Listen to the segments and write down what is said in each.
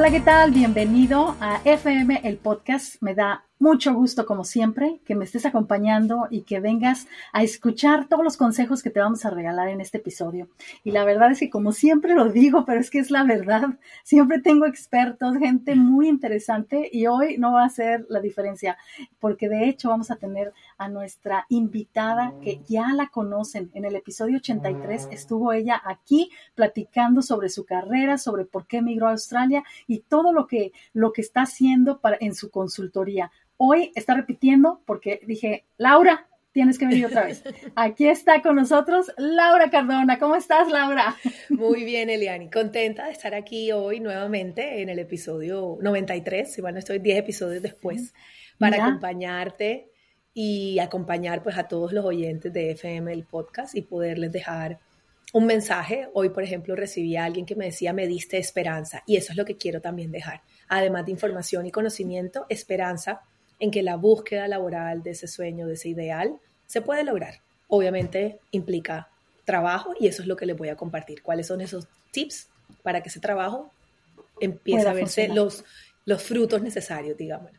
Hola, ¿qué tal? Bienvenido a FM, el podcast. Me da mucho gusto, como siempre, que me estés acompañando y que vengas a escuchar todos los consejos que te vamos a regalar en este episodio. Y la verdad es que, como siempre lo digo, pero es que es la verdad, siempre tengo expertos, gente muy interesante, y hoy no va a ser la diferencia, porque de hecho vamos a tener a nuestra invitada que ya la conocen. En el episodio 83 estuvo ella aquí platicando sobre su carrera, sobre por qué emigró a Australia y todo lo que está haciendo en su consultoría. Hoy está repitiendo porque dije, Laura, tienes que venir otra vez. Aquí está con nosotros Laura Cardona. ¿Cómo estás, Laura? Muy bien, Eliani. Contenta de estar aquí hoy nuevamente en el episodio 93, igual no estoy 10 episodios después, para acompañarte y acompañar pues a todos los oyentes de FM, el podcast, y poderles dejar un mensaje. Hoy, por ejemplo, recibí a alguien que me decía, me diste esperanza, y eso es lo que quiero también dejar. Además de información y conocimiento, esperanza en que la búsqueda laboral de ese sueño, de ese ideal, se puede lograr. Obviamente implica trabajo y eso es lo que les voy a compartir. ¿Cuáles son esos tips para que ese trabajo empiece a verse los frutos necesarios, digamos?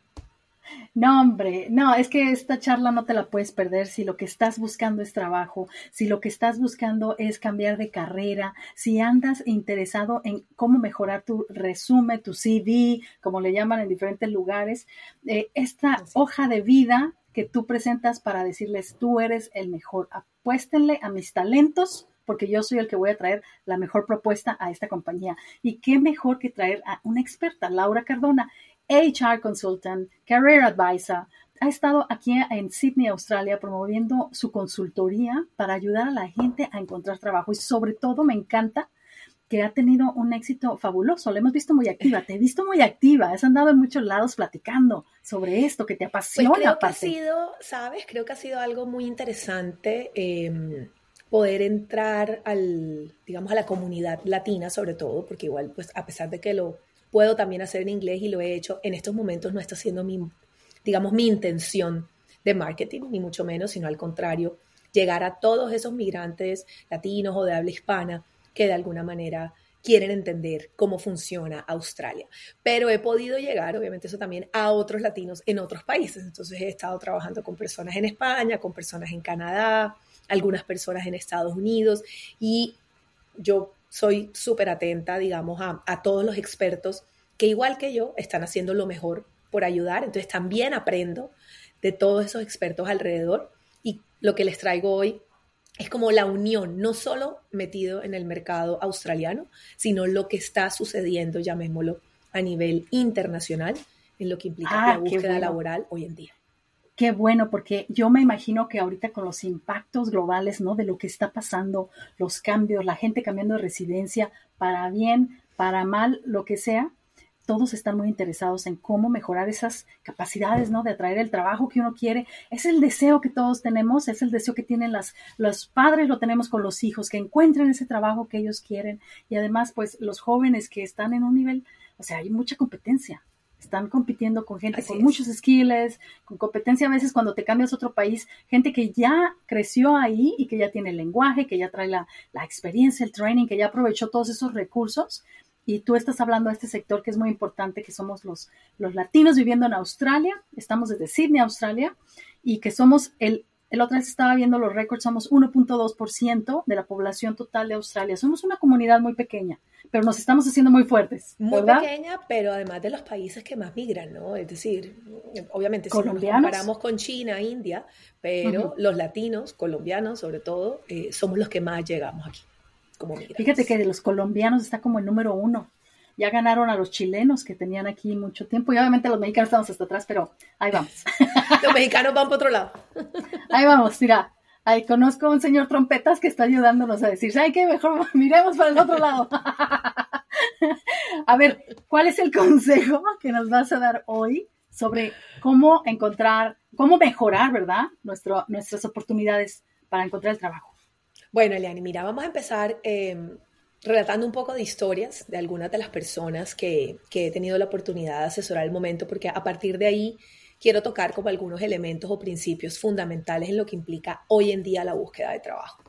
No, hombre, no, es que esta charla no te la puedes perder si lo que estás buscando es trabajo, si lo que estás buscando es cambiar de carrera, si andas interesado en cómo mejorar tu resumen, tu CV, como le llaman en diferentes lugares, esta hoja de vida que tú presentas para decirles, tú eres el mejor, apuéstenle a mis talentos, porque yo soy el que voy a traer la mejor propuesta a esta compañía. Y qué mejor que traer a una experta, Laura Cardona, HR Consultant, Career Advisor. Ha estado aquí en Sydney, Australia, promoviendo su consultoría para ayudar a la gente a encontrar trabajo. Y sobre todo me encanta que ha tenido un éxito fabuloso. La hemos visto muy activa, te he visto muy activa. Has andado en muchos lados platicando sobre esto que te apasiona. Pues creo que ha sido, ¿sabes? Creo que ha sido algo muy interesante poder entrar digamos, a la comunidad latina, sobre todo, porque igual, pues, a pesar de que lo puedo también hacer en inglés y lo he hecho, en estos momentos no está siendo mi intención de marketing, ni mucho menos, sino al contrario, llegar a todos esos migrantes latinos o de habla hispana que de alguna manera quieren entender cómo funciona Australia. Pero he podido llegar, obviamente eso también, a otros latinos en otros países. Entonces he estado trabajando con personas en España, con personas en Canadá, algunas personas en Estados Unidos, y yo soy súper atenta, digamos, a todos los expertos que igual que yo están haciendo lo mejor por ayudar. Entonces también aprendo de todos esos expertos alrededor, y lo que les traigo hoy es como la unión, no solo metido en el mercado australiano, sino lo que está sucediendo, llamémoslo, a nivel internacional, en lo que implica la búsqueda laboral hoy en día. Qué bueno, porque yo me imagino que ahorita con los impactos globales, ¿no? De lo que está pasando, los cambios, la gente cambiando de residencia, para bien, para mal, lo que sea, todos están muy interesados en cómo mejorar esas capacidades, ¿no? De atraer el trabajo que uno quiere. Es el deseo que todos tenemos, es el deseo que tienen los padres, lo tenemos con los hijos, que encuentren ese trabajo que ellos quieren. Y además, pues, los jóvenes que están en un nivel, o sea, hay mucha competencia. Están compitiendo con gente con muchos skills, con competencia a veces cuando te cambias a otro país, gente que ya creció ahí y que ya tiene el lenguaje, que ya trae la experiencia, el training, que ya aprovechó todos esos recursos. Y tú estás hablando de este sector que es muy importante, que somos los latinos viviendo en Australia. Estamos desde Sydney, Australia, y que somos el otra vez estaba viendo los récords, somos 1.2% de la población total de Australia. Somos una comunidad muy pequeña, pero nos estamos haciendo muy fuertes, ¿verdad? Muy pequeña, pero además de los países que más migran, ¿no? Es decir, obviamente si nos comparamos con China, India, pero los latinos, colombianos sobre todo, somos los que más llegamos aquí como migrantes. Fíjate que de los colombianos está como el número 1. Ya ganaron a los chilenos que tenían aquí mucho tiempo y obviamente los mexicanos estamos hasta atrás, pero ahí vamos. Los mexicanos van para otro lado. Ahí vamos, mira. Ahí conozco a un señor trompetas que está ayudándonos a decir, ¿sabe qué? Mejor miremos para el otro lado. A ver, ¿cuál es el consejo que nos vas a dar hoy sobre cómo encontrar, cómo mejorar, ¿verdad? Nuestras oportunidades para encontrar el trabajo. Bueno, Eliani, mira, vamos a empezar relatando un poco de historias de algunas de las personas que he tenido la oportunidad de asesorar al momento, porque a partir de ahí quiero tocar como algunos elementos o principios fundamentales en lo que implica hoy en día la búsqueda de trabajo.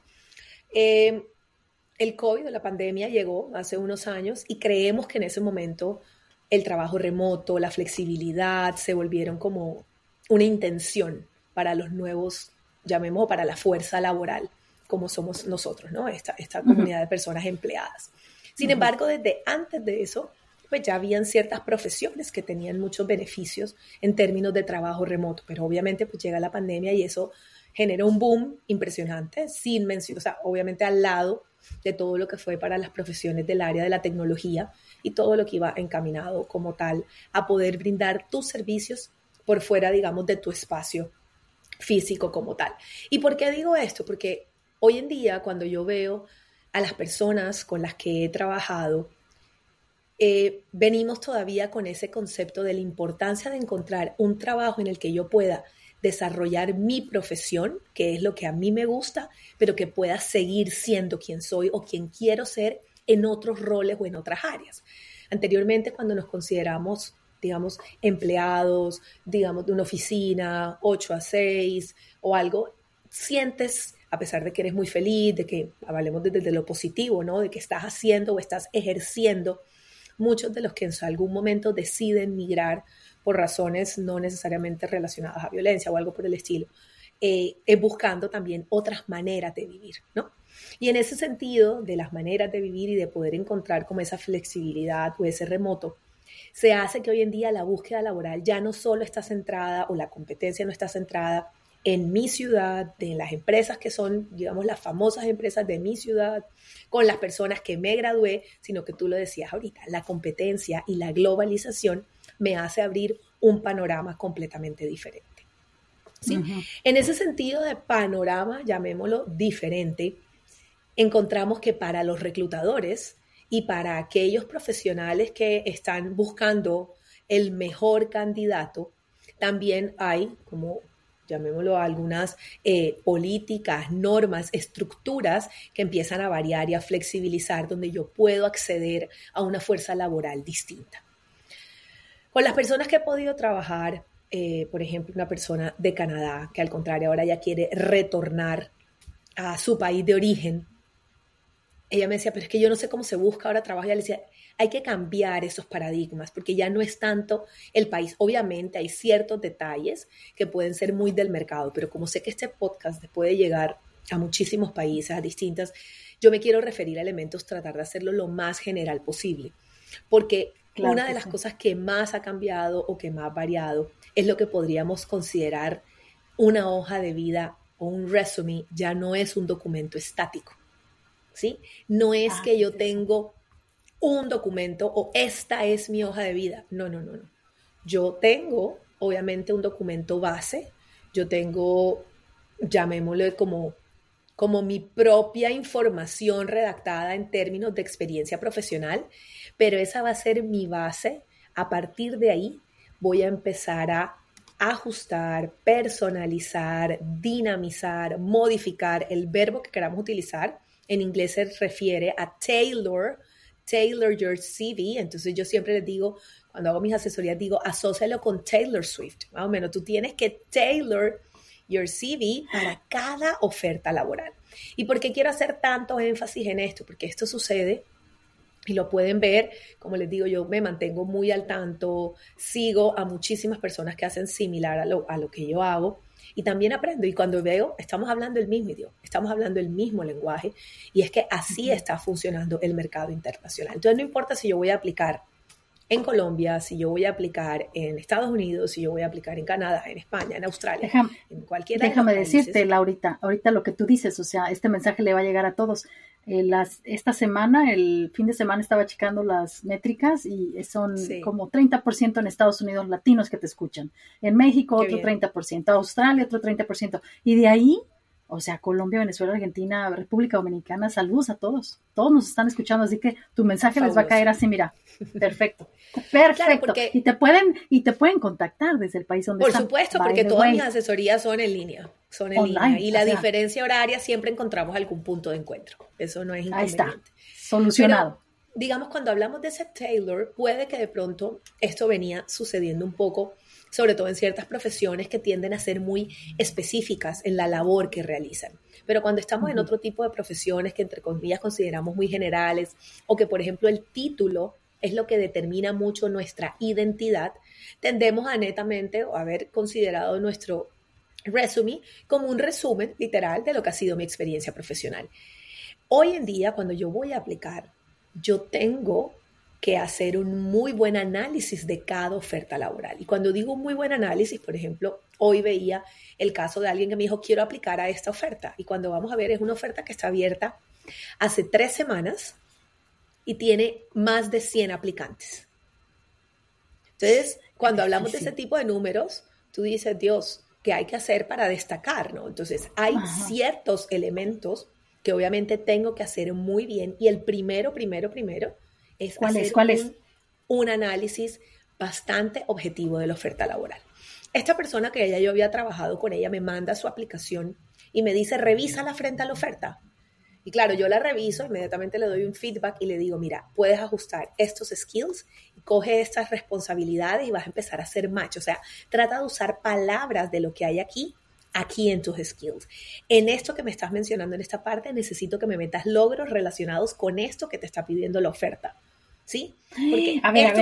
El COVID, la pandemia, llegó hace unos años y creemos que en ese momento el trabajo remoto, la flexibilidad, se volvieron como una intención para los nuevos, llamemos, para la fuerza laboral, como somos nosotros, ¿no? Esta comunidad de personas empleadas. Sin embargo, desde antes de eso, pues ya habían ciertas profesiones que tenían muchos beneficios en términos de trabajo remoto, pero obviamente pues llega la pandemia y eso genera un boom impresionante, sin mención, o sea, obviamente al lado de todo lo que fue para las profesiones del área de la tecnología y todo lo que iba encaminado como tal a poder brindar tus servicios por fuera, digamos, de tu espacio físico como tal. ¿Y por qué digo esto? Porque hoy en día, cuando yo veo a las personas con las que he trabajado, venimos todavía con ese concepto de la importancia de encontrar un trabajo en el que yo pueda desarrollar mi profesión, que es lo que a mí me gusta, pero que pueda seguir siendo quien soy o quien quiero ser en otros roles o en otras áreas. Anteriormente, cuando nos consideramos, digamos, empleados, digamos, de una oficina, 8 a 6 o algo, sientes, a pesar de que eres muy feliz, de que hablemos desde lo positivo, ¿no? De que estás haciendo o estás ejerciendo. Muchos de los que en algún momento deciden migrar por razones no necesariamente relacionadas a violencia o algo por el estilo, buscando también otras maneras de vivir, ¿no? Y en ese sentido, de las maneras de vivir y de poder encontrar como esa flexibilidad o ese remoto, se hace que hoy en día la búsqueda laboral ya no solo está centrada o la competencia no está centrada en mi ciudad, en las empresas que son, digamos, las famosas empresas de mi ciudad, con las personas que me gradué, sino que tú lo decías ahorita, la competencia y la globalización me hace abrir un panorama completamente diferente. ¿Sí? En ese sentido de panorama, llamémoslo diferente, encontramos que para los reclutadores y para aquellos profesionales que están buscando el mejor candidato, también hay, como llamémoslo, algunas políticas, normas, estructuras que empiezan a variar y a flexibilizar, donde yo puedo acceder a una fuerza laboral distinta. Con las personas que he podido trabajar, por ejemplo, una persona de Canadá que al contrario ahora ya quiere retornar a su país de origen, ella me decía, pero es que yo no sé cómo se busca ahora trabajo. Y ella le decía, hay que cambiar esos paradigmas porque ya no es tanto el país. Obviamente hay ciertos detalles que pueden ser muy del mercado, pero como sé que este podcast puede llegar a muchísimos países, a distintas, yo me quiero referir a elementos, tratar de hacerlo lo más general posible. Porque claro, una de las cosas que más ha cambiado o que más ha variado es lo que podríamos considerar una hoja de vida o un resume, ya no es un documento estático. ¿Sí? No es que yo tengo un documento o esta es mi hoja de vida. No. Yo tengo, obviamente, un documento base. Yo tengo, llamémosle como mi propia información redactada en términos de experiencia profesional, pero esa va a ser mi base. A partir de ahí voy a empezar a ajustar, personalizar, dinamizar, modificar el verbo que queramos utilizar. En inglés se refiere a tailor your CV. Entonces yo siempre les digo, cuando hago mis asesorías, digo, asócialo con Taylor Swift. Más o menos, tú tienes que tailor your CV para cada oferta laboral. ¿Y por qué quiero hacer tanto énfasis en esto? Porque esto sucede y lo pueden ver, como les digo, yo me mantengo muy al tanto, sigo a muchísimas personas que hacen similar a lo que yo hago. Y también aprendo, y cuando veo, estamos hablando el mismo idioma, estamos hablando el mismo lenguaje, y es que así está funcionando el mercado internacional. Entonces no importa si yo voy a aplicar en Colombia, si yo voy a aplicar en Estados Unidos, si yo voy a aplicar en Canadá, en España, en Australia, en cualquiera de los países. Déjame decirte, Laurita, ahorita lo que tú dices, o sea, este mensaje le va a llegar a todos. Esta semana, el fin de semana estaba checando las métricas y son como 30% en Estados Unidos latinos que te escuchan. En México otro 30%, Australia otro 30%. Y de ahí, o sea, Colombia, Venezuela, Argentina, República Dominicana, saludos a todos. Todos nos están escuchando, así que tu mensaje fabuloso. Les va a caer así, mira, perfecto. Claro, porque, y te pueden contactar desde el país donde están. Por supuesto, porque todas mis asesorías son en línea. Son en online, línea. Y la diferencia horaria siempre encontramos algún punto de encuentro. Eso no es inconveniente. Ahí está, solucionado. Pero, digamos, cuando hablamos de ese tailor, puede que de pronto esto venía sucediendo un poco, sobre todo en ciertas profesiones que tienden a ser muy específicas en la labor que realizan. Pero cuando estamos en otro tipo de profesiones que entre comillas consideramos muy generales, o que por ejemplo el título es lo que determina mucho nuestra identidad, tendemos a netamente o haber considerado nuestro resume como un resumen literal de lo que ha sido mi experiencia profesional. Hoy en día, cuando yo voy a aplicar, yo tengo que hacer un muy buen análisis de cada oferta laboral. Y cuando digo un muy buen análisis, por ejemplo, hoy veía el caso de alguien que me dijo, quiero aplicar a esta oferta. Y cuando vamos a ver, es una oferta que está abierta hace 3 semanas y tiene más de 100 aplicantes. Entonces, cuando hablamos de ese tipo de números, tú dices, Dios, ¿qué hay que hacer para destacar, ¿no? Entonces, hay ciertos elementos que obviamente tengo que hacer muy bien. Y el primero es hacer un análisis bastante objetivo de la oferta laboral. Esta persona que ya yo había trabajado con ella me manda su aplicación y me dice, revísala frente a la oferta. Y claro, yo la reviso, inmediatamente le doy un feedback y le digo, mira, puedes ajustar estos skills, coge estas responsabilidades y vas a empezar a hacer match. O sea, trata de usar palabras de lo que hay aquí en tus skills. En esto que me estás mencionando en esta parte, necesito que me metas logros relacionados con esto que te está pidiendo la oferta. ¿Sí? Porque a ver,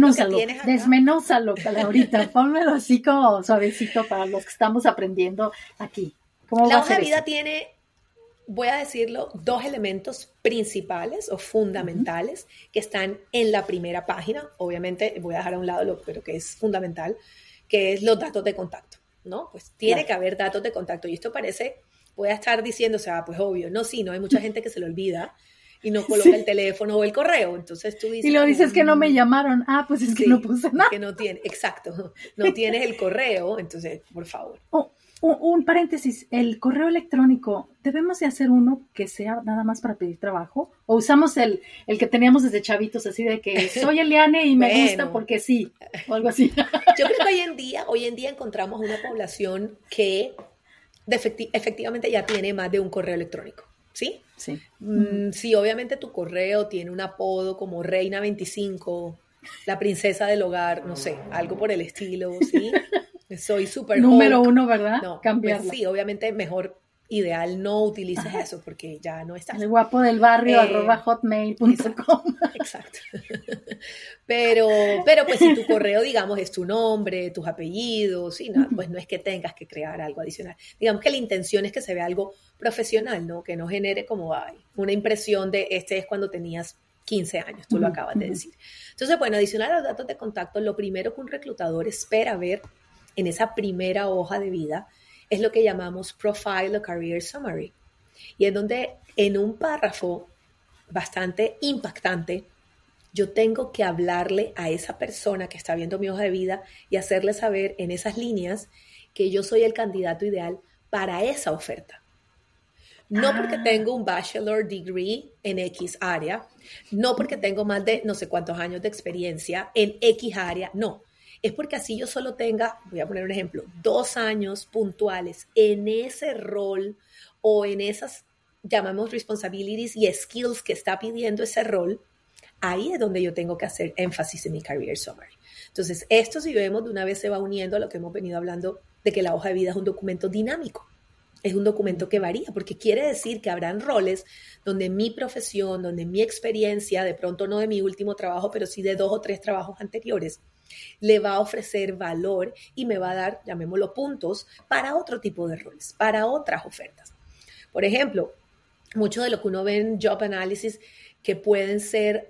desmenúzalo, Laurita, pónmelo así como suavecito para los que estamos aprendiendo aquí. ¿Cómo la hoja de vida tiene, voy a decirlo, 2 elementos principales o fundamentales que están en la primera página. Obviamente voy a dejar a un lado pero que es fundamental, que es los datos de contacto, ¿no? Pues tiene que haber datos de contacto. Y esto parece, voy a estar diciendo, o sea, pues obvio, no, hay mucha gente que se le olvida y no coloca el teléfono o el correo. Entonces tú dices... Y lo dices que no me llamaron. Ah, pues es que no puse nada. Que no tiene, exacto. No tienes el correo, entonces, por favor. Un paréntesis, el correo electrónico, ¿debemos de hacer uno que sea nada más para pedir trabajo? ¿O usamos el que teníamos desde chavitos, así de que soy Eliane y me gusta porque sí, o algo así? Yo creo que hoy en día encontramos una población que efectivamente ya tiene más de un correo electrónico, ¿sí? Sí. Sí, obviamente tu correo tiene un apodo como Reina 25, la princesa del hogar, no sé, algo por el estilo, ¿sí? Soy súper número 1, ¿verdad? No, cambiarla. Pues sí, obviamente mejor, ideal, no utilices eso porque ya no estás. El guapo del barrio @hotmail.com. Exacto. Pero pues si tu correo, digamos, es tu nombre, tus apellidos, ¿sí? No, pues no es que tengas que crear algo adicional. Digamos que la intención es que se vea algo profesional, ¿no? Que no genere como una impresión de este es cuando tenías 15 años, tú lo acabas de decir. Entonces, bueno, adicional a los datos de contacto, lo primero que un reclutador espera ver en esa primera hoja de vida es lo que llamamos Profile o Career Summary. Y es donde en un párrafo bastante impactante, yo tengo que hablarle a esa persona que está viendo mi hoja de vida y hacerle saber en esas líneas que yo soy el candidato ideal para esa oferta. No porque tengo un bachelor degree en X área, no porque tengo más de no sé cuántos años de experiencia en X área, no. Es porque así yo solo tenga, voy a poner un ejemplo, 2 años puntuales en ese rol o en esas, llamamos responsibilities y skills que está pidiendo ese rol, ahí es donde yo tengo que hacer énfasis en mi career summary. Entonces, esto si vemos de una vez se va uniendo a lo que hemos venido hablando de que la hoja de vida es un documento dinámico. Es un documento que varía, porque quiere decir que habrán roles donde mi profesión, donde mi experiencia, de pronto no de mi último trabajo, pero sí de 2 o 3 trabajos anteriores, le va a ofrecer valor y me va a dar, llamémoslo, puntos para otro tipo de roles, para otras ofertas. Por ejemplo, mucho de lo que uno ve en Job Analysis que pueden ser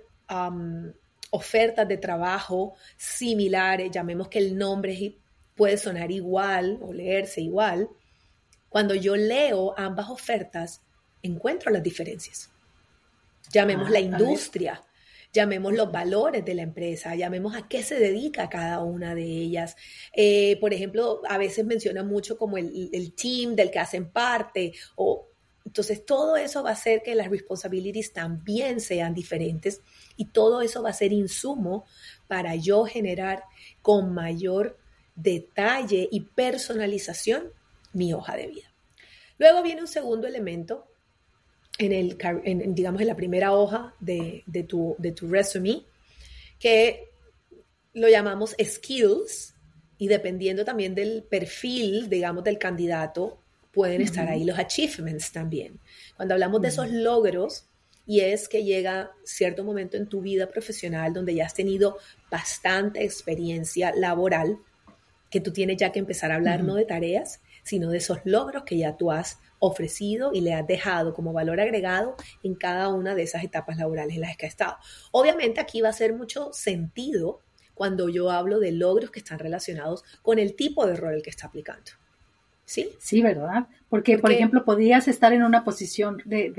ofertas de trabajo similares, llamemos que el nombre puede sonar igual o leerse igual. Cuando yo leo ambas ofertas, encuentro las diferencias. Llamemos la industria, llamemos los valores de la empresa, llamemos a qué se dedica cada una de ellas. Por ejemplo, a veces mencionan mucho como el team del que hacen parte. Entonces, todo eso va a hacer que las responsibilities también sean diferentes y todo eso va a ser insumo para yo generar con mayor detalle y personalización mi hoja de vida. Luego viene un segundo elemento digamos, en la primera hoja de tu resume, que lo llamamos skills, y dependiendo también del perfil, digamos, del candidato, pueden estar ahí los achievements también. Cuando hablamos de esos logros, y es que llega cierto momento en tu vida profesional donde ya has tenido bastante experiencia laboral, que tú tienes ya que empezar a hablar no de tareas, sino de esos logros que ya tú has ofrecido y le has dejado como valor agregado en cada una de esas etapas laborales en las que has estado. Obviamente aquí va a hacer mucho sentido cuando yo hablo de logros que están relacionados con el tipo de rol que está aplicando. ¿Sí? Sí, ¿verdad? Porque, por ejemplo, podrías estar en una posición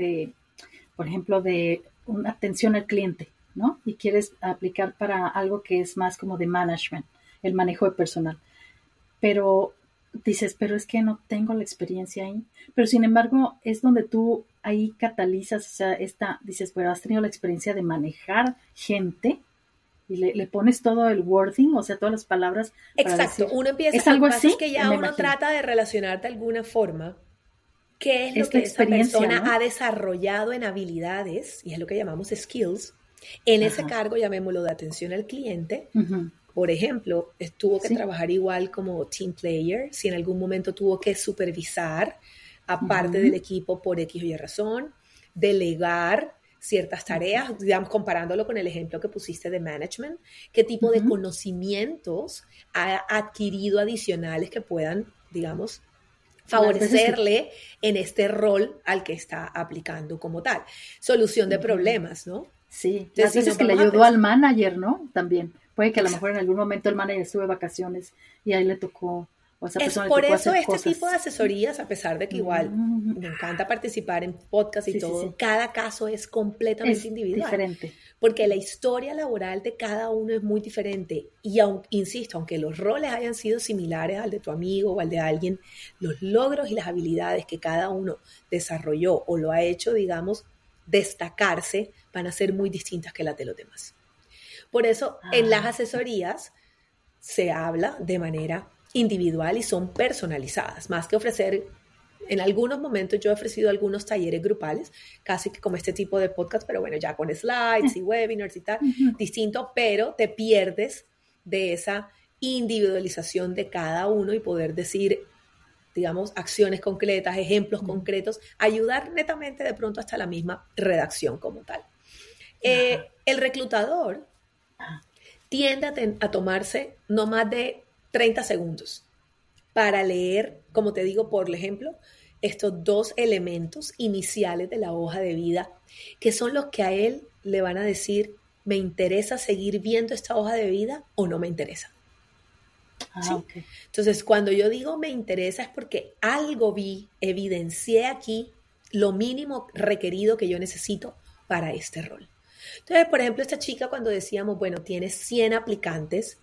por ejemplo, de una atención al cliente, ¿no? Y quieres aplicar para algo que es más como de management, el manejo de personal. Pero dices, pero es que no tengo la experiencia ahí. Pero sin embargo, es donde tú ahí catalizas, o sea, dices, pero has tenido la experiencia de manejar gente y le pones todo el wording, o sea, todas las palabras. Exacto, decir, uno empieza, ¿es algo así? Es que ya uno trata de relacionar de alguna forma qué es lo Esta que esa persona, ¿no?, ¿no?, ha desarrollado en habilidades, y es lo que llamamos skills, en ese cargo, llamémoslo de atención al cliente. Por ejemplo, tuvo que trabajar igual como team player, si en algún momento tuvo que supervisar a parte del equipo por X o Y razón, delegar ciertas tareas, digamos, comparándolo con el ejemplo que pusiste de management, qué tipo de conocimientos ha adquirido adicionales que puedan, digamos, favorecerle en este rol al que está aplicando como tal. Solución de problemas, ¿no? Sí, entonces, las veces que le ayudó al manager, ¿no? También. Puede que a lo mejor en algún momento el manager estuvo de vacaciones y ahí le tocó, o esa persona le tocó hacer cosas. Por eso tipo de asesorías, a pesar de que igual me encanta participar en podcast y todo, cada caso es completamente individual. Diferente. Porque la historia laboral de cada uno es muy diferente. Y insisto, aunque los roles hayan sido similares al de tu amigo o al de alguien, los logros y las habilidades que cada uno desarrolló o lo ha hecho, digamos, destacarse, van a ser muy distintas que las de los demás. Por eso, en las asesorías se habla de manera individual y son personalizadas, más que ofrecer. En algunos momentos yo he ofrecido algunos talleres grupales, casi que como este tipo de podcast, pero bueno, ya con slides y webinars y tal, distinto, pero te pierdes de esa individualización de cada uno y poder decir, digamos, acciones concretas, ejemplos concretos, ayudar netamente de pronto hasta la misma redacción como tal. El reclutador tiende a tomarse no más de 30 segundos para leer, como te digo, por ejemplo, estos dos elementos iniciales de la hoja de vida, que son los que a él le van a decir, ¿me interesa seguir viendo esta hoja de vida o no me interesa? ¿Sí? Okay. Entonces, cuando yo digo me interesa es porque algo vi, evidencié aquí lo mínimo requerido que yo necesito para este rol. Entonces, por ejemplo, esta chica cuando decíamos, bueno, tiene 100 aplicantes,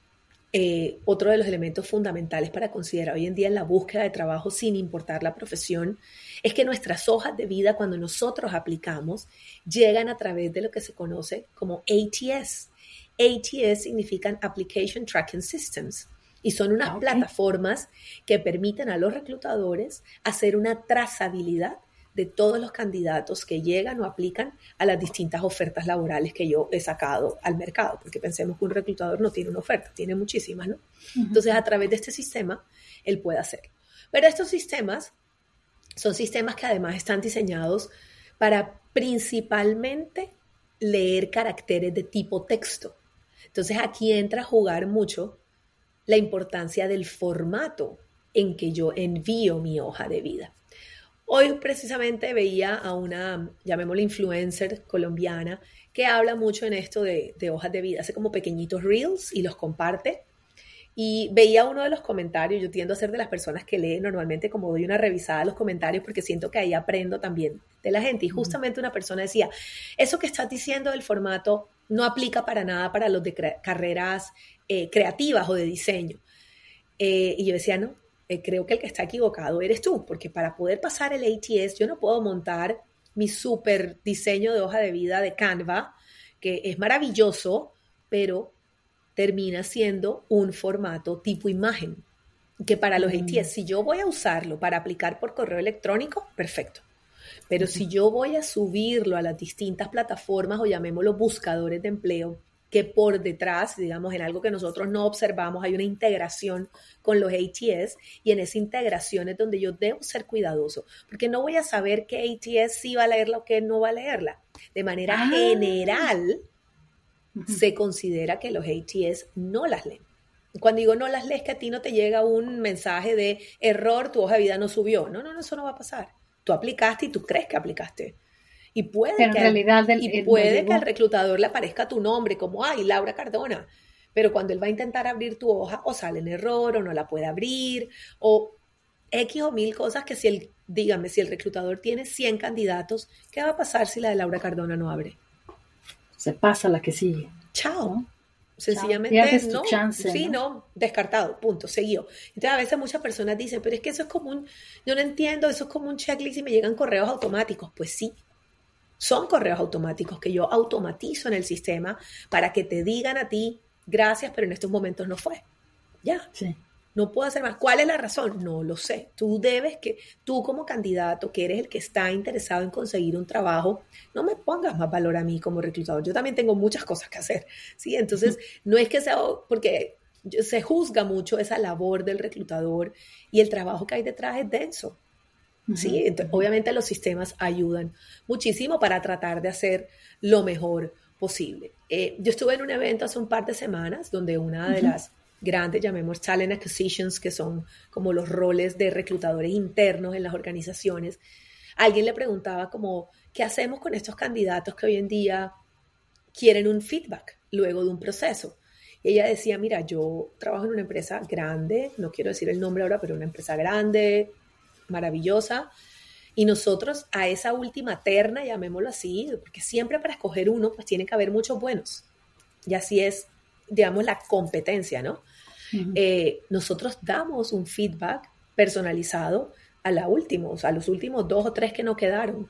otro de los elementos fundamentales para considerar hoy en día en la búsqueda de trabajo sin importar la profesión es que nuestras hojas de vida cuando nosotros aplicamos llegan a través de lo que se conoce como ATS. ATS significan Application Tracking Systems y son unas plataformas que permiten a los reclutadores hacer una trazabilidad de todos los candidatos que llegan o aplican a las distintas ofertas laborales que yo he sacado al mercado, porque pensemos que un reclutador no tiene una oferta, tiene muchísimas, ¿no? Entonces, a través de este sistema, él puede hacerlo. Pero estos sistemas son sistemas que además están diseñados para principalmente leer caracteres de tipo texto. Entonces, aquí entra a jugar mucho la importancia del formato en que yo envío mi hoja de vida. Hoy precisamente veía a una, llamémosla influencer colombiana, que habla mucho en esto de hojas de vida, hace como pequeñitos reels y los comparte. Y veía uno de los comentarios, yo tiendo a ser de las personas que leen normalmente, como doy una revisada a los comentarios, porque siento que ahí aprendo también de la gente. Y justamente una persona decía, eso que estás diciendo del formato no aplica para nada para los de carreras creativas o de diseño. Y yo decía, no. Creo que el que está equivocado eres tú, porque para poder pasar el ATS yo no puedo montar mi súper diseño de hoja de vida de Canva, que es maravilloso, pero termina siendo un formato tipo imagen, que para los ATS, si yo voy a usarlo para aplicar por correo electrónico, perfecto. Pero si yo voy a subirlo a las distintas plataformas o llamémoslo buscadores de empleo, que por detrás, digamos, en algo que nosotros no observamos, hay una integración con los ATS, y en esa integración es donde yo debo ser cuidadoso, porque no voy a saber qué ATS sí va a leerla o qué no va a leerla. De manera general, se considera que los ATS no las leen. Cuando digo no las lees, que a ti no te llega un mensaje de error, tu hoja de vida no subió. No, eso no va a pasar. Tú aplicaste y tú crees que aplicaste. Y puede que al reclutador le aparezca tu nombre como, ay, Laura Cardona. Pero cuando él va a intentar abrir tu hoja, o sale en error, o no la puede abrir, o X o mil cosas que si el reclutador tiene 100 candidatos, ¿qué va a pasar si la de Laura Cardona no abre? Se pasa la que sigue. Chao. ¿No? Sencillamente no, chance, sí, no, descartado, punto, seguido. Entonces a veces muchas personas dicen, pero es que eso es como yo no entiendo, eso es como un checklist y me llegan correos automáticos. Pues sí, son correos automáticos que yo automatizo en el sistema para que te digan a ti, gracias, pero en estos momentos no fue. Ya. Sí. No puedo hacer más. ¿Cuál es la razón? No lo sé. Tú como candidato, que eres el que está interesado en conseguir un trabajo, no me pongas más valor a mí como reclutador. Yo también tengo muchas cosas que hacer, ¿sí? Entonces, no es que sea, porque se juzga mucho esa labor del reclutador y el trabajo que hay detrás es denso, ¿sí? Entonces, obviamente los sistemas ayudan muchísimo para tratar de hacer lo mejor posible. Yo estuve en un evento hace un par de semanas donde una de las grandes, llamemos talent acquisitions, que son como los roles de reclutadores internos en las organizaciones, alguien le preguntaba como, ¿qué hacemos con estos candidatos que hoy en día quieren un feedback luego de un proceso? Y ella decía, mira, yo trabajo en una empresa grande, no quiero decir el nombre ahora, pero una empresa grande, maravillosa, y nosotros a esa última terna, llamémoslo así, porque siempre para escoger uno, pues tiene que haber muchos buenos, y así es, digamos, la competencia, ¿no? Nosotros damos un feedback personalizado a los últimos 2 o 3 que no quedaron.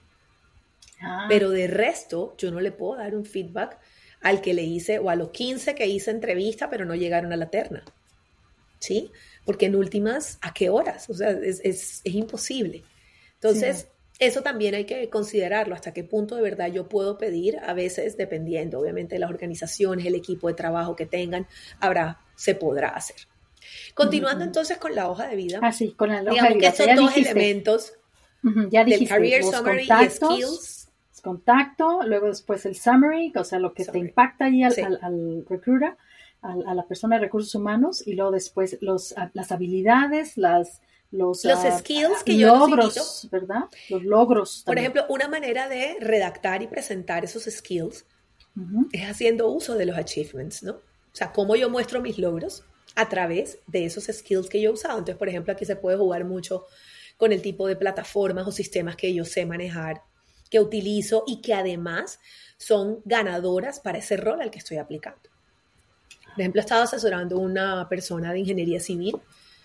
Pero de resto, yo no le puedo dar un feedback al que le hice, o a los 15 que hice entrevista, pero no llegaron a la terna. ¿Sí? Porque en últimas, ¿a qué horas? O sea, es imposible. Entonces, eso también hay que considerarlo, hasta qué punto de verdad yo puedo pedir, a veces dependiendo, obviamente, de las organizaciones, el equipo de trabajo que tengan, se podrá hacer. Continuando entonces con la hoja de vida. Sí, con la hoja de vida. Digamos que estos dos elementos del Career Summary y Skills. Contacto, luego después el Summary, o sea, lo que te impacta ahí al recruiter, a la persona de recursos humanos, y luego después las habilidades, los skills que logros, yo necesito, ¿verdad? Los logros también. Por ejemplo, una manera de redactar y presentar esos skills es haciendo uso de los achievements, ¿no? O sea, cómo yo muestro mis logros a través de esos skills que yo he usado. Entonces, por ejemplo, aquí se puede jugar mucho con el tipo de plataformas o sistemas que yo sé manejar, que utilizo y que además son ganadoras para ese rol al que estoy aplicando. Por ejemplo, he estado asesorando a una persona de ingeniería civil,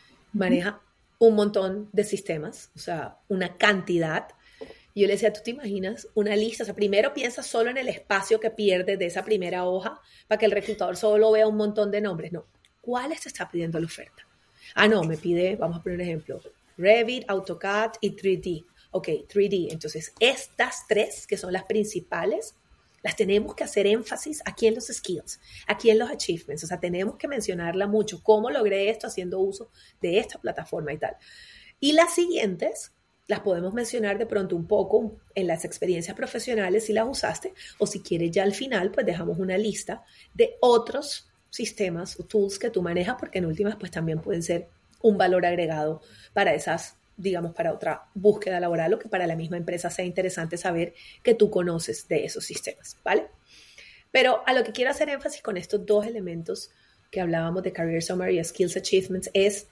maneja un montón de sistemas, o sea, una cantidad. Y yo le decía, ¿tú te imaginas una lista? O sea, primero piensa solo en el espacio que pierdes de esa primera hoja para que el reclutador solo vea un montón de nombres. No, ¿cuáles te está pidiendo la oferta? No, me pide, vamos a poner un ejemplo, Revit, AutoCAD y 3D. Ok, 3D. Entonces, estas 3, que son las principales, las tenemos que hacer énfasis aquí en los skills, aquí en los achievements. O sea, tenemos que mencionarla mucho. ¿Cómo logré esto haciendo uso de esta plataforma y tal? Y las siguientes las podemos mencionar de pronto un poco en las experiencias profesionales si las usaste, o si quieres ya al final, pues dejamos una lista de otros sistemas o tools que tú manejas, porque en últimas pues también pueden ser un valor agregado para esas, digamos, para otra búsqueda laboral, o que para la misma empresa sea interesante saber que tú conoces de esos sistemas, ¿vale? Pero a lo que quiero hacer énfasis con estos dos elementos que hablábamos de Career Summary y Skills Achievements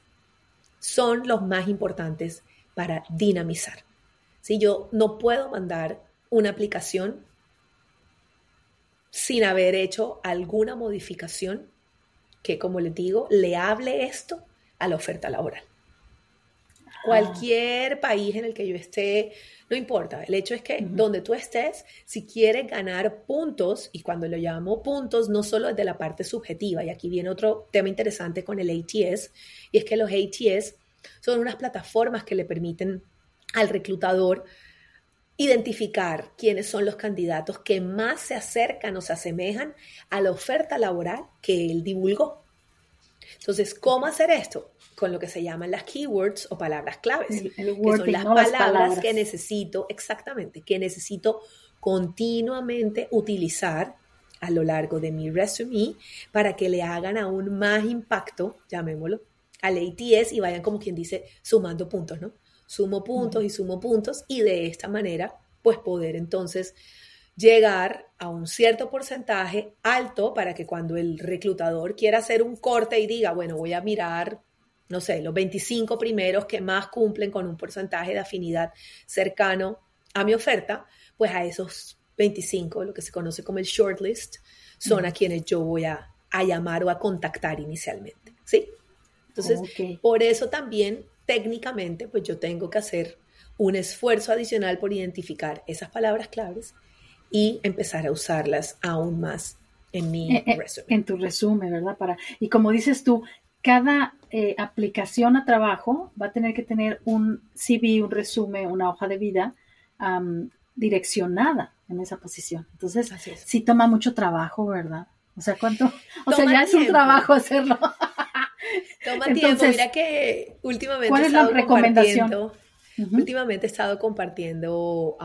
son los más importantes para dinamizar. ¿Sí? Yo no puedo mandar una aplicación sin haber hecho alguna modificación que, como les digo, le hable esto a la oferta laboral. Cualquier país en el que yo esté, no importa. El hecho es que donde tú estés, si quieres ganar puntos, y cuando lo llamo puntos, no solo desde la parte subjetiva, y aquí viene otro tema interesante con el ATS, y es que los ATS son unas plataformas que le permiten al reclutador identificar quiénes son los candidatos que más se acercan o se asemejan a la oferta laboral que él divulgó. Entonces, ¿cómo hacer esto? Con lo que se llaman las keywords o palabras claves, el que son wording, las no palabras que necesito, exactamente, que necesito continuamente utilizar a lo largo de mi resume para que le hagan aún más impacto, llamémoslo, al ATS y vayan como quien dice sumando puntos, ¿no? Sumo puntos y sumo puntos y de esta manera pues poder entonces llegar a un cierto porcentaje alto para que cuando el reclutador quiera hacer un corte y diga, bueno, voy a mirar, no sé, los 25 primeros que más cumplen con un porcentaje de afinidad cercano a mi oferta, pues a esos 25, lo que se conoce como el shortlist, son a quienes yo voy a llamar o a contactar inicialmente, ¿sí? Entonces, por eso también técnicamente, pues yo tengo que hacer un esfuerzo adicional por identificar esas palabras claves y empezar a usarlas aún más en mi resumen. En tu resumen, ¿verdad? Y como dices tú, cada aplicación a trabajo va a tener que tener un CV, un resumen, una hoja de vida direccionada en esa posición. Entonces, sí toma mucho trabajo, ¿verdad? O sea, ¿cuánto? O sea, ya es un trabajo hacerlo. Toma tiempo. Mira que últimamente ¿cuál es la recomendación? Últimamente he estado compartiendo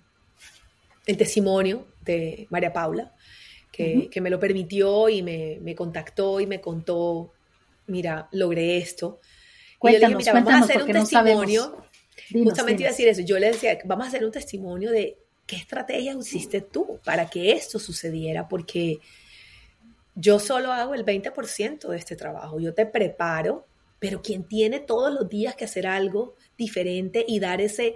el testimonio de María Paula, que me lo permitió y me contactó y me contó, mira, logré esto. Cuéntanos, y yo le dije, mira, vamos a hacer un testimonio. No dinos, justamente iba a decir eso. Yo le decía, vamos a hacer un testimonio de qué estrategias hiciste tú para que esto sucediera, porque yo solo hago el 20% de este trabajo. Yo te preparo, pero quien tiene todos los días que hacer algo diferente y dar ese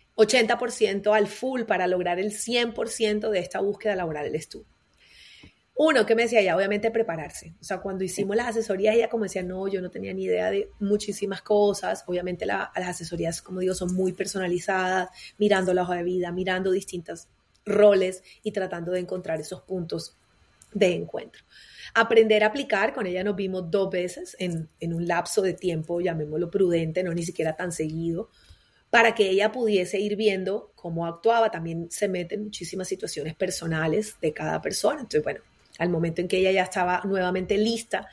80% al full para lograr el 100% de esta búsqueda laboral eres tú. Uno, que me decía ella, obviamente prepararse. O sea, cuando hicimos las asesorías, ella como decía, no, yo no tenía ni idea de muchísimas cosas. Obviamente las asesorías, como digo, son muy personalizadas, mirando la hoja de vida, mirando distintos roles y tratando de encontrar esos puntos de encuentro. Aprender a aplicar, con ella nos vimos 2 veces en un lapso de tiempo, llamémoslo prudente, no ni siquiera tan seguido, para que ella pudiese ir viendo cómo actuaba. También se mete en muchísimas situaciones personales de cada persona. Entonces, bueno, al momento en que ella ya estaba nuevamente lista,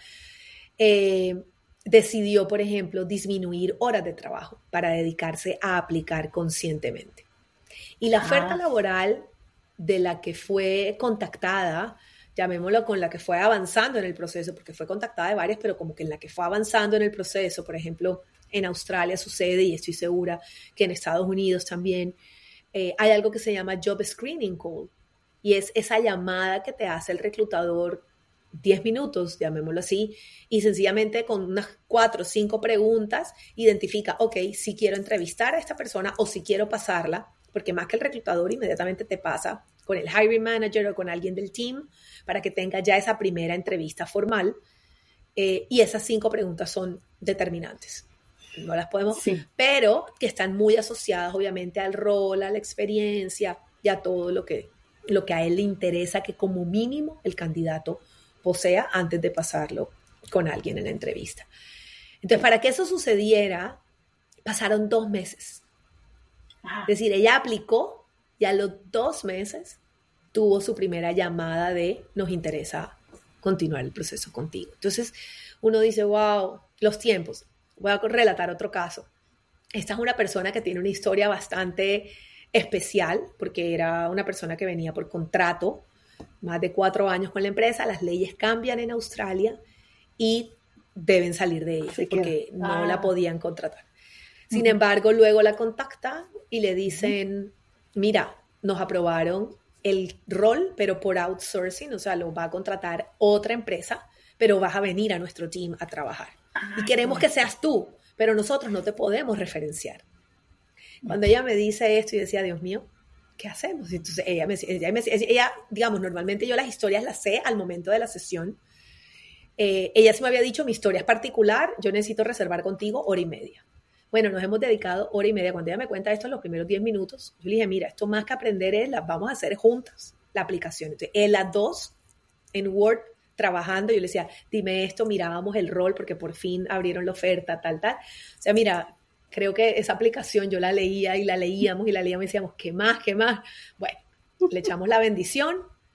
decidió, por ejemplo, disminuir horas de trabajo para dedicarse a aplicar conscientemente. Y la oferta laboral de la que fue contactada, llamémoslo con la que fue avanzando en el proceso, porque fue contactada de varias, pero como que en la que fue avanzando en el proceso, por ejemplo, en Australia sucede, y estoy segura que en Estados Unidos también, hay algo que se llama Job Screening Call, y es esa llamada que te hace el reclutador 10 minutos, llamémoslo así, y sencillamente con unas 4 o 5 preguntas identifica, ok, si quiero entrevistar a esta persona o si quiero pasarla, porque más que el reclutador inmediatamente te pasa con el hiring manager o con alguien del team para que tenga ya esa primera entrevista formal, y esas 5 preguntas son determinantes. No las podemos, pero que están muy asociadas obviamente al rol, a la experiencia y a todo lo que a él le interesa que como mínimo el candidato posea antes de pasarlo con alguien en la entrevista. Entonces, para que eso sucediera, pasaron 2 meses. Es decir, ella aplicó y a los 2 meses tuvo su primera llamada de nos interesa continuar el proceso contigo. Entonces, uno dice, wow, los tiempos. Voy a relatar otro caso. Esta es una persona que tiene una historia bastante especial, porque era una persona que venía por contrato, más de 4 años con la empresa. Las leyes cambian en Australia y deben salir de ella porque no la podían contratar. Sin embargo, luego la contactan y le dicen, mira, nos aprobaron el rol, pero por outsourcing, o sea, lo va a contratar otra empresa, pero vas a venir a nuestro team a trabajar. Y queremos que seas tú, pero nosotros no te podemos referenciar. Cuando ella me dice esto, yo decía, Dios mío, ¿qué hacemos? Entonces ella, digamos, normalmente yo las historias las sé al momento de la sesión. Ella se me había dicho, mi historia es particular, yo necesito reservar contigo 1h30. Bueno, nos hemos dedicado 1h30. Cuando ella me cuenta esto en los primeros 10 minutos, yo le dije, mira, esto más que aprender es, las vamos a hacer juntas, la aplicación. Entonces, las 2 en Word trabajando, yo le decía, dime esto, mirábamos el rol porque por fin abrieron la oferta, tal. O sea, mira, creo que esa aplicación yo la leía y la leíamos y decíamos, ¿qué más? ¿Qué más? Bueno, le echamos la bendición,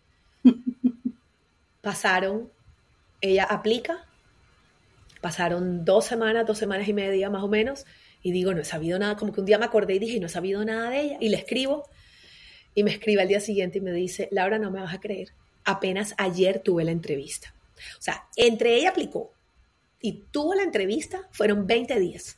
pasaron, ella aplica, pasaron 2 semanas y media más o menos, y digo, no he sabido nada, como que un día me acordé y dije, no he sabido nada de ella, y le escribo, y me escribe al día siguiente y me dice, Laura, no me vas a creer, apenas ayer tuve la entrevista. O sea, entre ella aplicó y tuvo la entrevista, fueron 20 días.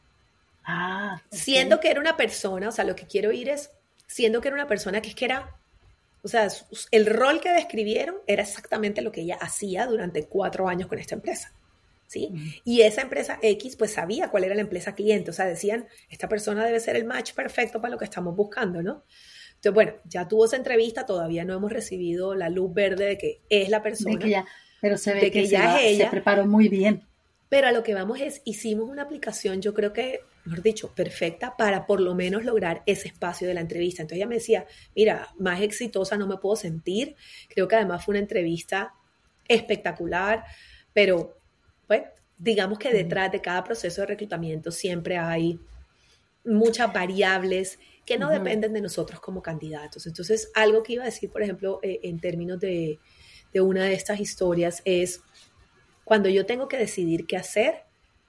Ah, okay. Siendo que era una persona, o sea, lo que quiero oír es, siendo que era una persona que es que era, o sea, el rol que describieron era exactamente lo que ella hacía durante 4 años con esta empresa, ¿sí? Y esa empresa X, pues sabía cuál era la empresa cliente, o sea, decían, esta persona debe ser el match perfecto para lo que estamos buscando, ¿no? Entonces, bueno, ya tuvo esa entrevista, todavía no hemos recibido la luz verde de que es la persona. De que ya, pero se ve que ya es ella. Se preparó muy bien. Pero a lo que vamos es, hicimos una aplicación, yo creo que, mejor dicho, perfecta para por lo menos lograr ese espacio de la entrevista. Entonces ella me decía, mira, más exitosa no me puedo sentir. Creo que además fue una entrevista espectacular, pero pues digamos que detrás de cada proceso de reclutamiento siempre hay muchas variables que no dependen de nosotros como candidatos. Entonces, algo que iba a decir, por ejemplo, en términos de una de estas historias es, cuando yo tengo que decidir qué hacer,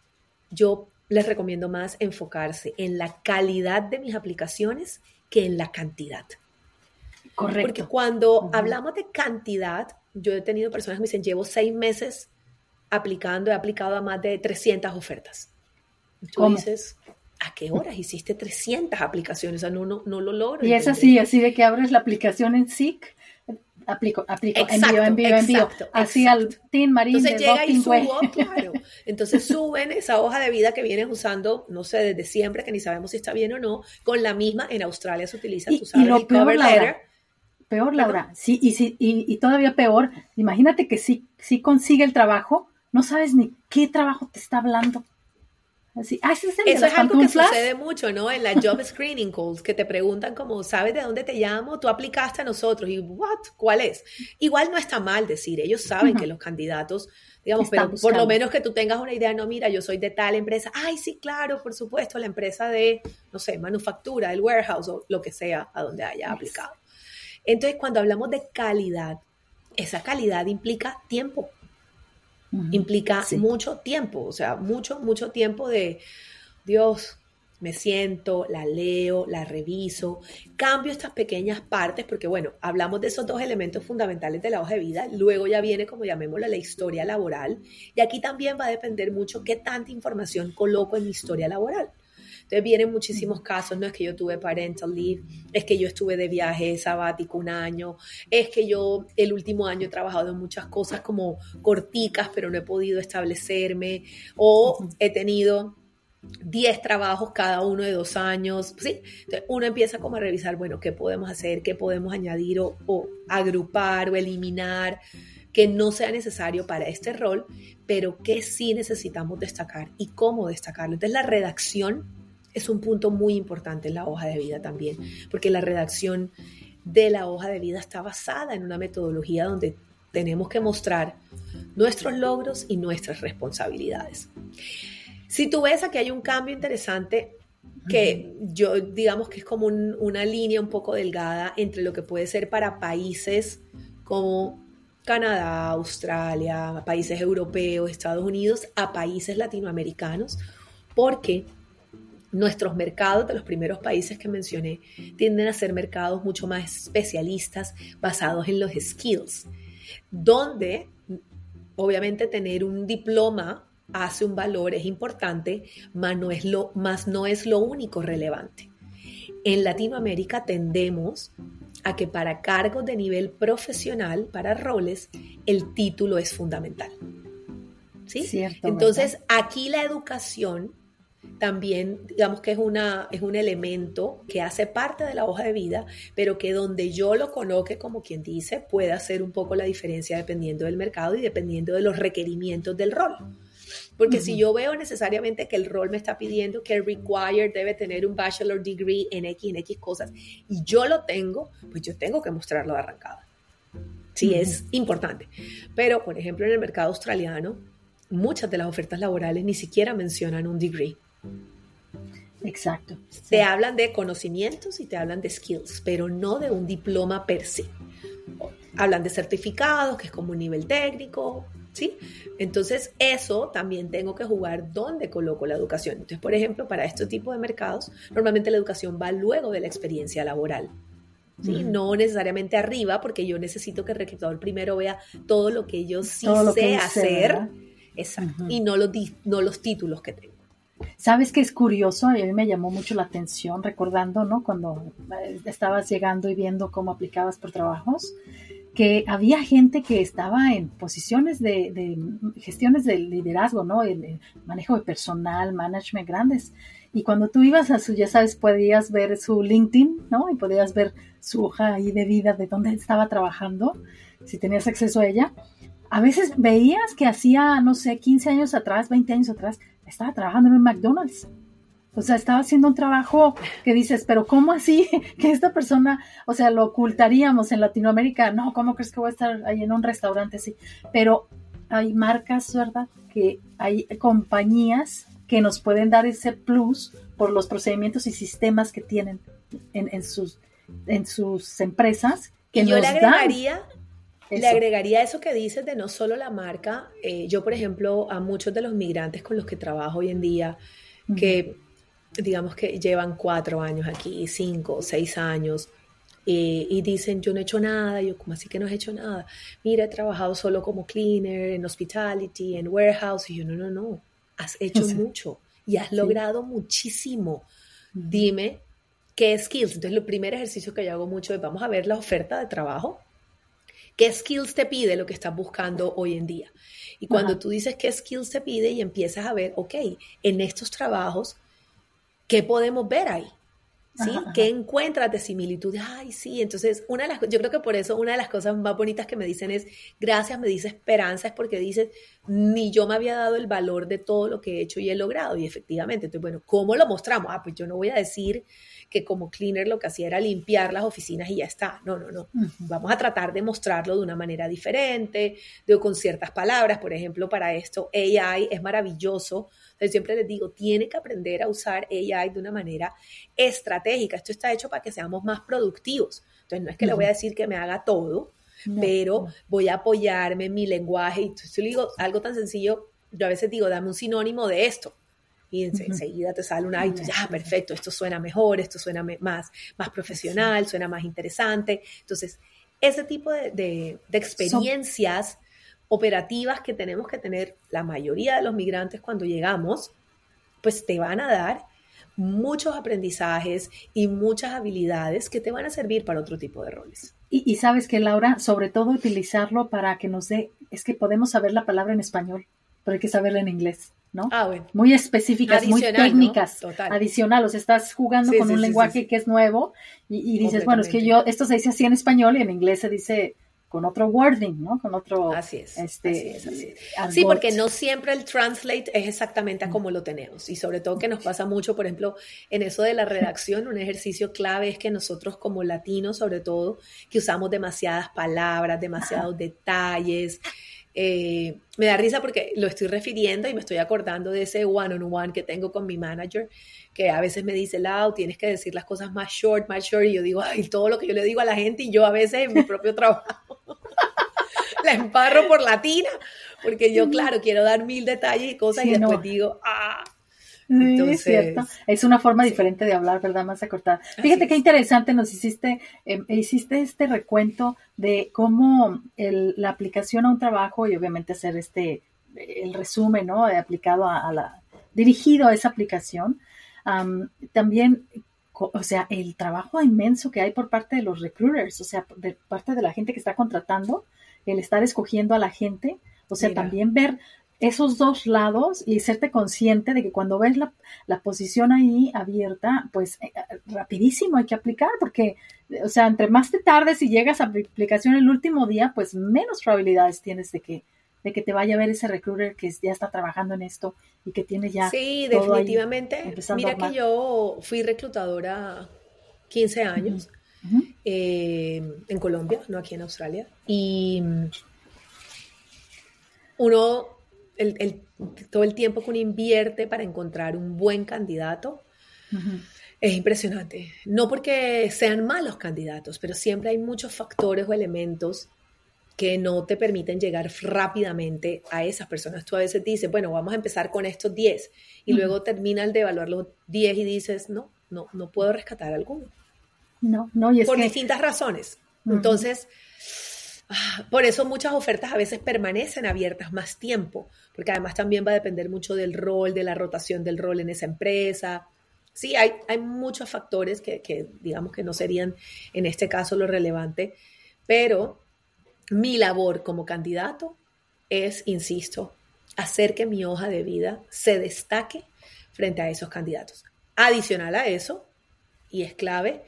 yo les recomiendo más enfocarse en la calidad de mis aplicaciones que en la cantidad. Correcto. Porque cuando hablamos de cantidad, yo he tenido personas que me dicen, llevo 6 meses aplicando, he aplicado a más de 300 ofertas. Y tú dices, ¿a qué horas hiciste 300 aplicaciones? O sea, no lo logro. Y es así de que abres la aplicación en Seek, aplico, exacto, envío. Así al Team Marín. Entonces llega y subo, claro. Entonces suben esa hoja de vida que vienes usando, no sé, desde siempre, que ni sabemos si está bien o no, con la misma. En Australia se utiliza, tú sabes, el cover letter. Peor, Laura, sí, y todavía peor, imagínate que sí consigue el trabajo, no sabes ni qué trabajo te está hablando. Así, eso es algo que sucede mucho, ¿no? En la job screening calls, que te preguntan como, ¿sabes de dónde te llamo? Tú aplicaste a nosotros. Y, ¿cuál es? Igual no está mal decir, ellos saben que los candidatos, digamos, pero por lo menos que tú tengas una idea, no, mira, yo soy de tal empresa. Ay, sí, claro, por supuesto, la empresa de, no sé, manufactura, el warehouse o lo que sea a donde haya aplicado. Entonces, cuando hablamos de calidad, esa calidad implica tiempo. Implica mucho tiempo, o sea, mucho tiempo de, Dios, me siento, la leo, la reviso, cambio estas pequeñas partes, porque bueno, hablamos de esos 2 elementos fundamentales de la hoja de vida, luego ya viene, como llamémoslo, la historia laboral, y aquí también va a depender mucho qué tanta información coloco en mi historia laboral. Entonces vienen muchísimos casos, no es que yo tuve parental leave, es que yo estuve de viaje sabático 1 año, es que yo el último año he trabajado en muchas cosas como corticas, pero no he podido establecerme, o he tenido 10 trabajos cada uno de 2 años, ¿sí? Entonces uno empieza como a revisar, bueno, ¿qué podemos hacer? ¿Qué podemos añadir o agrupar o eliminar? Que no sea necesario para este rol, pero que sí necesitamos destacar y cómo destacarlo. Entonces la redacción es un punto muy importante en la hoja de vida también, porque la redacción de la hoja de vida está basada en una metodología donde tenemos que mostrar nuestros logros y nuestras responsabilidades. Si tú ves, aquí hay un cambio interesante que yo digamos que es como una línea un poco delgada entre lo que puede ser para países como Canadá, Australia, países europeos, Estados Unidos, a países latinoamericanos, porque nuestros mercados de los primeros países que mencioné tienden a ser mercados mucho más especialistas basados en los skills, donde obviamente tener un diploma hace un valor, es importante, mas no es lo único relevante. En Latinoamérica tendemos a que para cargos de nivel profesional, para roles, el título es fundamental. ¿Sí? Cierto, entonces, ¿verdad? aquí la educación también, digamos que es un elemento que hace parte de la hoja de vida, pero que donde yo lo coloque, como quien dice, puede hacer un poco la diferencia dependiendo del mercado y dependiendo de los requerimientos del rol. Porque si yo veo necesariamente que el rol me está pidiendo que el required debe tener un bachelor degree en X cosas, y yo lo tengo, pues yo tengo que mostrarlo de arrancada. Sí, es importante. Pero, por ejemplo, en el mercado australiano, muchas de las ofertas laborales ni siquiera mencionan un degree. Exacto. Te Sí. hablan de conocimientos y te hablan de skills, pero no de un diploma per se. Hablan de certificados, que es como un nivel técnico, ¿sí? Entonces, eso también tengo que jugar dónde coloco la educación. Entonces, por ejemplo, para este tipo de mercados, normalmente la educación va luego de la experiencia laboral. ¿Sí? Ujú. No necesariamente arriba, porque yo necesito que el reclutador primero vea todo lo que yo sí Todo lo que sé hice, hacer, ¿verdad? exacto, Ujú. y no los títulos que tengo. ¿Sabes qué es curioso? Y a mí me llamó mucho la atención recordando, ¿no? Cuando estabas llegando y viendo cómo aplicabas por trabajos, que había gente que estaba en posiciones de gestiones de liderazgo, ¿no? El manejo de personal, management grandes. Y cuando tú ibas a su, ya sabes, podías ver su LinkedIn, ¿no? Y podías ver su hoja ahí de vida, de dónde estaba trabajando, si tenías acceso a ella. A veces veías que hacía, no sé, 15 años atrás, 20 años atrás, estaba trabajando en un McDonald's. O sea, estaba haciendo un trabajo que dices, pero ¿cómo así que esta persona, o sea, lo ocultaríamos en Latinoamérica? No, ¿cómo crees que voy a estar ahí en un restaurante así? Pero hay marcas, ¿verdad? Que hay compañías que nos pueden dar ese plus por los procedimientos y sistemas que tienen en, en, sus, en sus empresas que Y yo nos dan le eso. agregaría eso que dices de no solo la marca. Yo, por ejemplo, a muchos de los migrantes con los que trabajo hoy en día, Uh-huh. que digamos que llevan 4 años aquí, 5 o 6 años, y dicen, yo no he hecho nada. Yo, ¿cómo así que no has hecho nada? Mira, he trabajado solo como cleaner, en hospitality, en warehouse. Y yo, no, no, no, has hecho Sí, mucho y has sí. logrado muchísimo. Uh-huh. Dime, ¿qué skills? Entonces, el primer ejercicio que yo hago mucho es, vamos a ver la oferta de trabajo. ¿Qué skills te pide lo que estás buscando hoy en día? Y cuando Ajá, tú dices qué skills te pide y empiezas a ver, ok, en estos trabajos, ¿qué podemos ver ahí? ajá, ¿Sí? ¿Qué ajá. encuentras de similitudes? Ay, sí. Entonces, yo creo que por eso una de las cosas más bonitas que me dicen es, gracias, me dice esperanza, es porque dices, ni yo me había dado el valor de todo lo que he hecho y he logrado. Y efectivamente, entonces, bueno, ¿cómo lo mostramos? Ah, pues yo no voy a decir que como cleaner lo que hacía era limpiar las oficinas y ya está. No, no, no. Uh-huh. Vamos a tratar de mostrarlo de una manera diferente, de, con ciertas palabras. Por ejemplo, para esto, AI es maravilloso. Entonces, siempre les digo, tiene que aprender a usar AI de una manera estratégica. Esto está hecho para que seamos más productivos. Entonces, no es que le voy a Uh-huh. decir que me haga todo, No, pero no. voy a apoyarme en mi lenguaje. Y entonces, yo le digo algo tan sencillo, yo a veces digo, dame un sinónimo de esto. Y Uh-huh. enseguida te sale una, y tú ya, perfecto, esto suena mejor, esto suena más Sí. profesional, suena más interesante. Entonces, ese tipo de So, experiencias operativas que tenemos que tener la mayoría de los migrantes cuando llegamos, pues te van a dar muchos aprendizajes y muchas habilidades que te van a servir para otro tipo de roles. y sabes que, Laura, sobre todo utilizarlo para que nos dé, es que podemos saber la palabra en español, pero hay que saberla en inglés, ¿no? Ah, bueno. Muy específicas, muy Adicional, ¿no? técnicas, Total. adicional, o sea, estás jugando Sí, con sí, un sí, sí, sí. lenguaje que es nuevo y dices, bueno, es que Completamente. yo, esto se dice así en español y en inglés se dice con otro wording, ¿no? Con otro, Así es, así es, así es. Sí, argot. porque no siempre el translate es exactamente a como lo tenemos. Y sobre todo que nos pasa mucho, por ejemplo, en eso de la redacción, un ejercicio clave es que nosotros como latinos, sobre todo, que usamos demasiadas palabras, Ajá. demasiados detalles. Me da risa porque lo estoy refiriendo y me estoy acordando de ese one-on-one que tengo con mi manager, que a veces me dice, Lau, tienes que decir las cosas más short, y yo digo, ay, todo lo que yo le digo a la gente y yo a veces en mi propio trabajo la embarro por latina, porque yo, claro, quiero dar mil detalles y cosas y Sí, después no, digo, sí, es cierto. entonces, Es una forma sí, diferente de hablar, ¿verdad? Más acortada. así Fíjate qué es. interesante nos hiciste este recuento de cómo la aplicación a un trabajo y obviamente hacer el resumen, ¿no? Aplicado dirigido a esa aplicación. También, o sea, el trabajo inmenso que hay por parte de los recruiters, o sea, de parte de la gente que está contratando, el estar escogiendo a la gente, o sea, Mira, también ver esos dos lados y serte consciente de que cuando ves la posición ahí abierta, pues rapidísimo hay que aplicar porque, o sea, entre más te tardes y llegas a aplicación el último día, pues menos probabilidades tienes de que te vaya a ver ese recruiter que ya está trabajando en esto y que tiene ya sí, todo ahí definitivamente. empezando a Mira que armar. yo fui reclutadora 15 Uh -huh, años uh -huh. en Colombia, no aquí en Australia, y uno, el, el, todo el tiempo que uno invierte para encontrar un buen candidato, Ujú. Es impresionante. No porque sean malos candidatos, pero siempre hay muchos factores o elementos que no te permiten llegar rápidamente a esas personas. Tú a veces dices, bueno, vamos a empezar con estos 10 y Ujú. luego terminas de evaluar los 10 y dices, no puedo rescatar alguno. No, no, y es Por que... distintas razones. Ujú. Entonces, por eso muchas ofertas a veces permanecen abiertas más tiempo, porque además también va a depender mucho del rol, de la rotación del rol en esa empresa. Sí, hay muchos factores que digamos que no serían en este caso lo relevante, pero mi labor como candidato es, insisto, hacer que mi hoja de vida se destaque frente a esos candidatos. Adicional a eso, y es clave,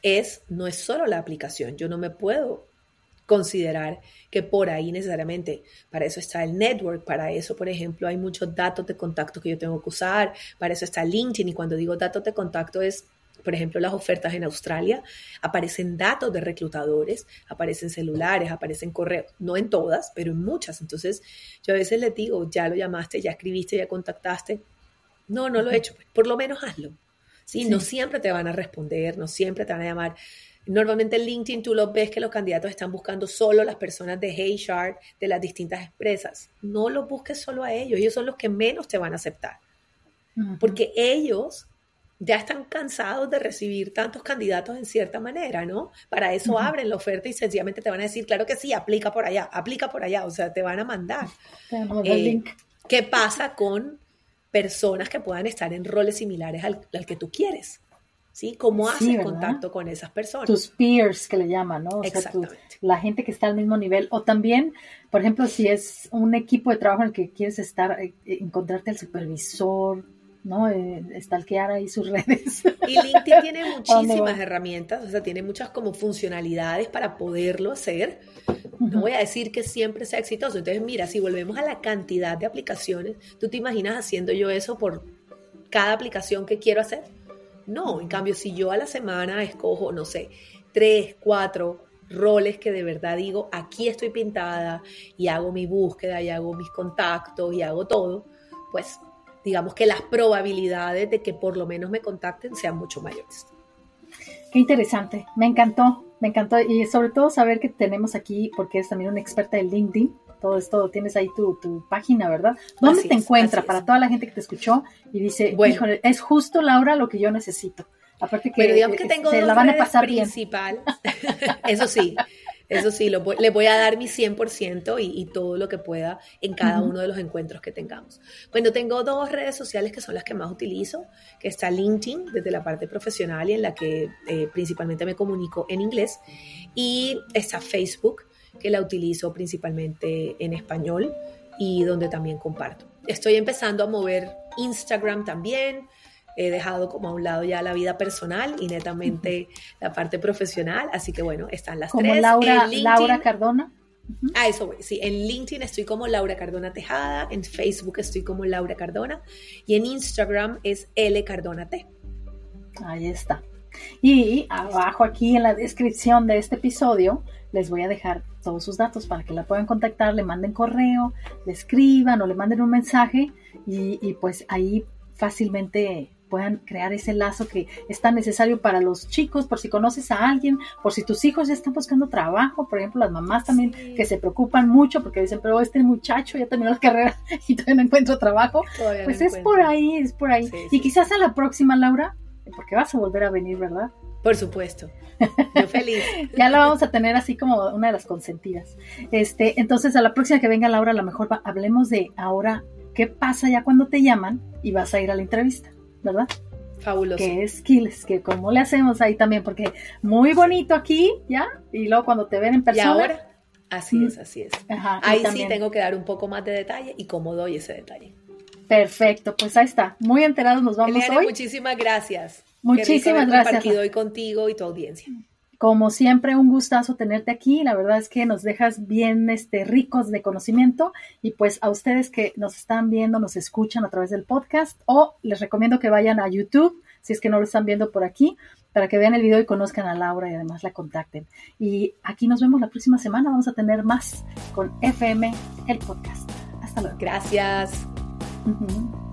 no es solo la aplicación. Yo no me puedo considerar que por ahí necesariamente, para eso está el network, para eso, por ejemplo, hay muchos datos de contacto que yo tengo que usar, para eso está LinkedIn, y cuando digo datos de contacto es, por ejemplo, las ofertas en Australia, aparecen datos de reclutadores, aparecen celulares, aparecen correos, no en todas, pero en muchas. Entonces, yo a veces les digo, ya lo llamaste, ya escribiste, ya contactaste. No lo he hecho, pues, por lo menos hazlo. ¿Sí? Sí. No siempre te van a responder, no siempre te van a llamar. Normalmente en LinkedIn tú lo ves que los candidatos están buscando solo las personas de HR de las distintas empresas. No los busques solo a ellos son los que menos te van a aceptar. Ujú. Porque ellos ya están cansados de recibir tantos candidatos en cierta manera, ¿no? Para eso Ujú. abren la oferta y sencillamente te van a decir, claro que sí, aplica por allá, o sea, te van a mandar. Te mando el link. ¿Qué pasa con personas que puedan estar en roles similares al que tú quieres? ¿Sí? ¿Cómo Sí, haces ¿verdad? contacto con esas personas? Tus peers que le llaman, ¿no? O sea, Exactamente. la gente que está al mismo nivel. O también, por ejemplo, si es un equipo de trabajo en el que quieres estar, encontrarte al supervisor, ¿no? Stalkear ahí sus redes. Y LinkedIn tiene ¿A dónde muchísimas va? herramientas, o sea, tiene muchas como funcionalidades para poderlo hacer. No Ujú. voy a decir que siempre sea exitoso. Entonces, mira, si volvemos a la cantidad de aplicaciones, ¿tú te imaginas haciendo yo eso por cada aplicación que quiero hacer? No, en cambio, si yo a la semana escojo, no sé, 3, 4 roles que de verdad digo, aquí estoy pintada y hago mi búsqueda y hago mis contactos y hago todo, pues digamos que las probabilidades de que por lo menos me contacten sean mucho mayores. Qué interesante, me encantó y sobre todo saber que tenemos aquí, porque eres también una experta en LinkedIn, todo esto, tienes ahí tu página, ¿verdad? ¿Dónde Así te es, encuentra así es. para toda la gente que te escuchó y dice, Bueno, híjole, es justo Laura lo que yo necesito? Aparte que bueno, digamos que tengo se dos la van a redes pasar bien. principales. Eso sí, les voy a dar mi 100% y todo lo que pueda en cada Uh-huh. uno de los encuentros que tengamos. Bueno, tengo 2 redes sociales que son las que más utilizo, que está LinkedIn desde la parte profesional y en la que principalmente me comunico en inglés, y está Facebook, que la utilizo principalmente en español y donde también comparto. Estoy empezando a mover Instagram también. He dejado como a un lado ya la vida personal y netamente la parte profesional, así que bueno, están las Como tres. Laura, En LinkedIn, Laura Cardona. Uh-huh. eso voy, sí, en LinkedIn estoy como Laura Cardona Tejada, en Facebook estoy como Laura Cardona y en Instagram es L Cardona T. Ahí está. Y abajo aquí en la descripción de este episodio les voy a dejar todos sus datos para que la puedan contactar, le manden correo, le escriban o le manden un mensaje y pues ahí fácilmente puedan crear ese lazo que es tan necesario para los chicos, por si conoces a alguien, por si tus hijos ya están buscando trabajo, por ejemplo, las mamás también que se preocupan mucho porque dicen, pero este muchacho ya terminó la carrera y todavía no encuentro trabajo, Todavía pues no es por ahí, es por ahí. Sí, Y sí. quizás a la próxima, Laura, porque vas a volver a venir, ¿verdad? Por supuesto, yo feliz. Ya la vamos a tener así como una de las consentidas. Entonces, a la próxima que venga Laura, a lo mejor hablemos de ahora qué pasa ya cuando te llaman y vas a ir a la entrevista, ¿verdad? Fabuloso. Que es skills, que cómo le hacemos ahí también, porque muy bonito aquí, ¿ya? Y luego cuando te ven en Y persona. ahora, así es, así es. Ajá, Ahí sí también. tengo que dar un poco más de detalle y cómo doy ese detalle. Perfecto, pues ahí está. Muy enterados nos vamos Eliane, hoy. muchísimas gracias. Muchísimas Qué rico haber gracias. compartido hoy contigo y tu audiencia. Como siempre, un gustazo tenerte aquí. La verdad es que nos dejas bien ricos de conocimiento y pues a ustedes que nos están viendo, nos escuchan a través del podcast o les recomiendo que vayan a YouTube, si es que no lo están viendo por aquí, para que vean el video y conozcan a Laura y además la contacten. Y aquí nos vemos la próxima semana. Vamos a tener más con FM, el podcast. Hasta luego. Gracias. Uh-huh.